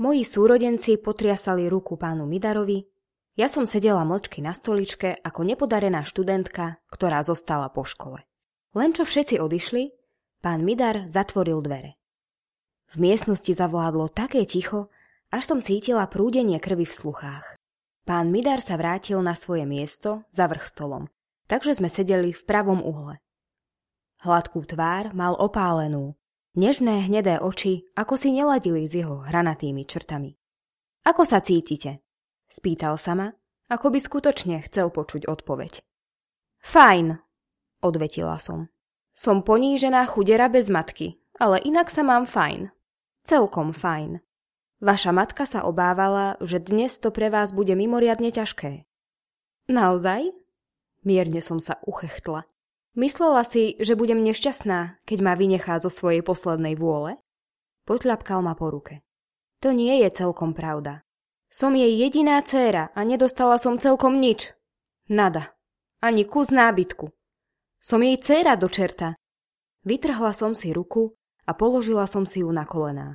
Moji súrodenci potriasali ruku pánu Midarovi, ja som sedela mlčky na stoličke ako nepodarená študentka, ktorá zostala po škole. Len čo všetci odišli, pán Midar zatvoril dvere. V miestnosti zavládlo také ticho, až som cítila prúdenie krvi v sluchách. Pán Midar sa vrátil na svoje miesto za vrch stolom, takže sme sedeli v pravom uhle. Hladkú tvár mal opálenú, nežné hnedé oči ako si neladili s jeho hranatými črtami. Ako sa cítite? Spýtal sa ma, ako by skutočne chcel počuť odpoveď. Fajn, odvetila som. Som ponížená chudera bez matky, ale inak sa mám fajn. Celkom fajn. Vaša matka sa obávala, že dnes to pre vás bude mimoriadne ťažké. Naozaj? Mierne som sa uchechtla. Myslela si, že budem nešťastná, keď ma vynechá zo svojej poslednej vôle? Potľapkal ma po ruke. To nie je celkom pravda. Som jej jediná dcéra a nedostala som celkom nič. Nada. Ani kus nábytku. Som jej dcéra do čerta. Vytrhla som si ruku a položila som si ju na kolená.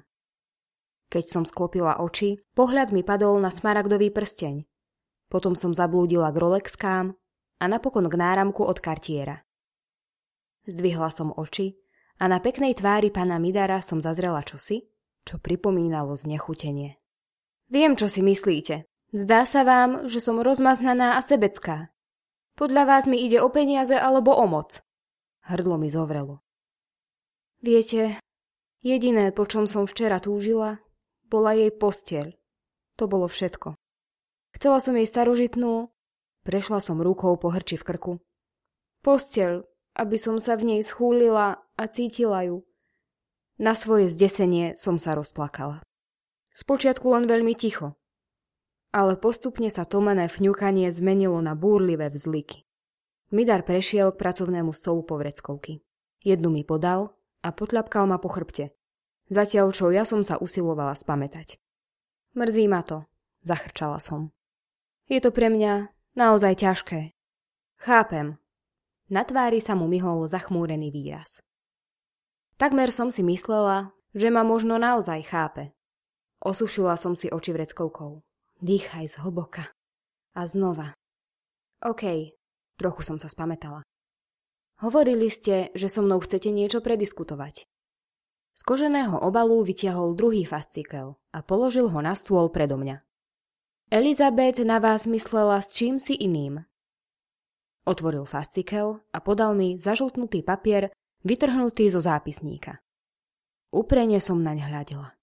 Keď som sklopila oči, pohľad mi padol na smaragdový prsteň. Potom som zablúdila k Rolexkám a napokon k náramku od Cartiera. Zdvihla som oči a na peknej tvári pána Midara som zazrela čosi, čo pripomínalo znechutenie. Viem, čo si myslíte. Zdá sa vám, že som rozmaznaná a sebecká. Podľa vás mi ide o peniaze alebo o moc. Hrdlo mi zovrelo. Viete, jediné, po čom som včera túžila, bola jej posteľ. To bolo všetko. Chcela som jej starožitnú, prešla som rukou po hrči v krku. Posteľ, aby som sa v nej schúlila a cítila ju. Na svoje zdesenie som sa rozplakala. Spočiatku len veľmi ticho, ale postupne sa tlmené fňukanie zmenilo na búrlivé vzliky. Midar prešiel k pracovnému stolu povreckovky. Jednu mi podal a potľapkal ma po chrbte, zatiaľ čo ja som sa usilovala spamätať. Mrzí ma to, zachrčala som. Je to pre mňa naozaj ťažké. Chápem. Na tvári sa mu myhol zachmúrený výraz. Takmer som si myslela, že ma možno naozaj chápe. Osušila som si oči vreckovkou. Dýchaj zhlboka. A znova. OK, trochu som sa spamätala. Hovorili ste, že so mnou chcete niečo prediskutovať. Z koženého obalu vytiahol druhý fascikel a položil ho na stôl predo mňa. Elizabeth na vás myslela s čím si iným. Otvoril fascikel a podal mi zažltnutý papier, vytrhnutý zo zápisníka. Úprene som naň hľadela.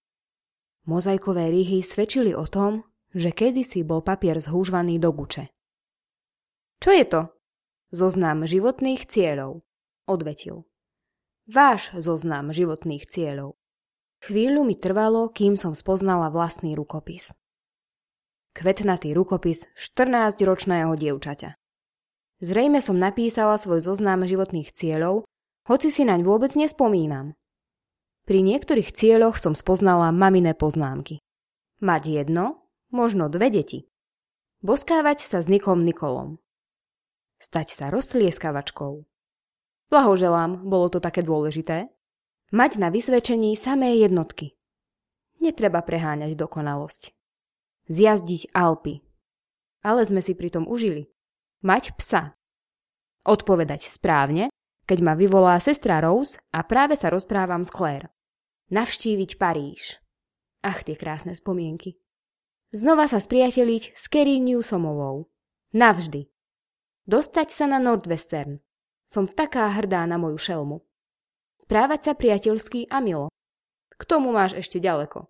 Mozaikové rýhy svedčili o tom, že kedysi bol papier zhúžvaný do guče. Čo je to? Zoznam životných cieľov, odvetil. Váš zoznam životných cieľov. Chvíľu mi trvalo, kým som spoznala vlastný rukopis. Kvetnatý rukopis 14-ročného dievčaťa. Zrejme som napísala svoj zoznam životných cieľov, hoci si naň vôbec nespomínam. Pri niektorých cieľoch som spoznala maminé poznámky. Mať jedno, možno 2 deti. Boskávať sa s Nikom Nikolom. Stať sa roztlieskavačkou. Blahoželám, bolo to také dôležité. Mať na vysvedčení samé jednotky. Netreba preháňať dokonalosť. Zjazdiť Alpy. Ale sme si pritom užili. Mať psa. Odpovedať správne, keď ma vyvolá sestra Rose a práve sa rozprávam s Claire. Navštíviť Paríž. Ach, tie krásne spomienky. Znova sa spriateliť s Carrie Newsomovou. Navždy. Dostať sa na Nordwestern. Som taká hrdá na moju šelmu. Správať sa priateľsky a milo. K tomu máš ešte ďaleko.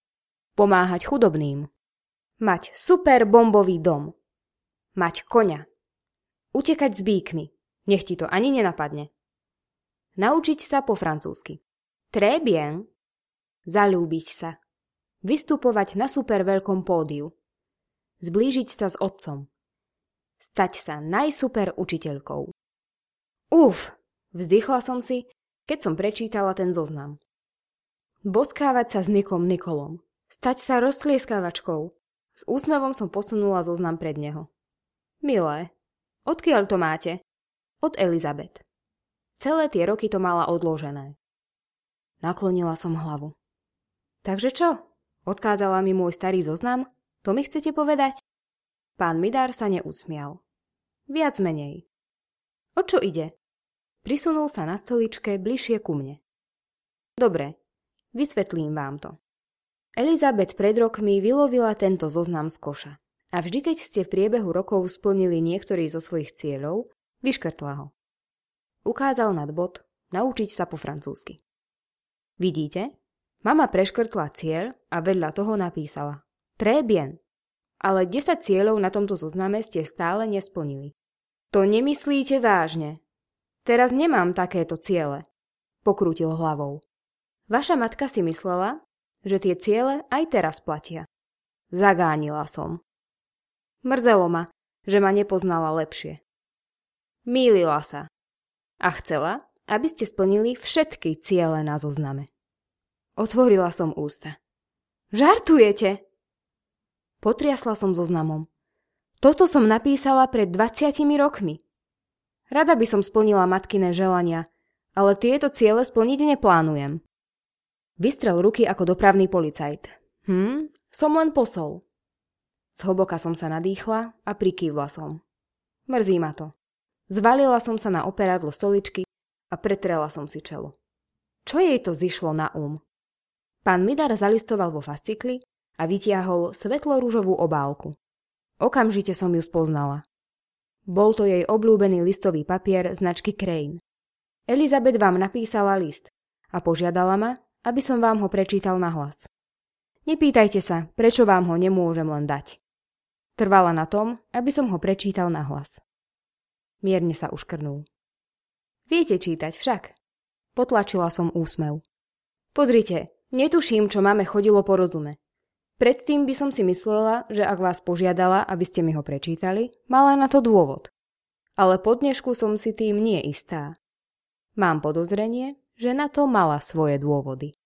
Pomáhať chudobným. Mať super bombový dom. Mať koňa. Utekať s bíkmi. Nech ti to ani nenapadne. Naučiť sa po francúzsky. Très bien. Zaľúbiť sa. Vystupovať na super veľkom pódiu. Zblížiť sa s otcom. Stať sa najsuper učiteľkou. Uf, vzdychla som si, keď som prečítala ten zoznam. Boskávať sa s Nikom Nikolom. Stať sa roztlieskavačkou. S úsmevom som posunula zoznam pred neho. Milé, odkiaľ to máte? Od Elizabeth. Celé tie roky to mala odložené. Naklonila som hlavu. Takže čo? Odkázala mi môj starý zoznam? To mi chcete povedať? Pán Midar sa neusmial. Viac menej. O čo ide? Prisunul sa na stoličke bližšie ku mne. Dobre, vysvetlím vám to. Elizabeth pred rokmi vylovila tento zoznam z koša. A vždy, keď ste v priebehu rokov splnili niektorý zo svojich cieľov, vyškrtla ho. Ukázal nad bod, naučiť sa po francúzsky. Vidíte? Mama preškrtla cieľ a vedľa toho napísala Très bien. Ale 10 cieľov na tomto zozname ste stále nesplnili. To nemyslíte vážne. Teraz nemám takéto ciele, pokrútil hlavou. Vaša matka si myslela, že tie ciele aj teraz platia. Zagánila som. Mrzelo ma, že ma nepoznala lepšie. Mýlila sa. A chcela, aby ste splnili všetky ciele na zozname. Otvorila som ústa. Žartujete? Potriasla som zoznamom. Toto som napísala pred 20 rokmi. Rada by som splnila matkyné želania, ale tieto ciele splniť neplánujem. Vystrel ruky ako dopravný policajt. Som len posol. Zhlboka som sa nadýchla a prikývla som. Mrzí ma to. Zvalila som sa na operádlo stoličky a pretrela som si čelo. Čo jej to zišlo na Pán Midar zalistoval vo fascikli a vytiahol svetlo-ružovú obálku. Okamžite som ju spoznala. Bol to jej obľúbený listový papier značky Crane. Elizabeth vám napísala list a požiadala ma, aby som vám ho prečítal nahlas. Nepýtajte sa, prečo vám ho nemôžem len dať. Trvala na tom, aby som ho prečítal nahlas. Mierne sa uškrnul. Viete čítať však? Potlačila som úsmev. Pozrite, netuším, čo máme chodilo po rozume. Predtým by som si myslela, že ak vás požiadala, aby ste mi ho prečítali, mala na to dôvod. Ale po dnešku som si tým nie istá. Mám podozrenie, že na to mala svoje dôvody.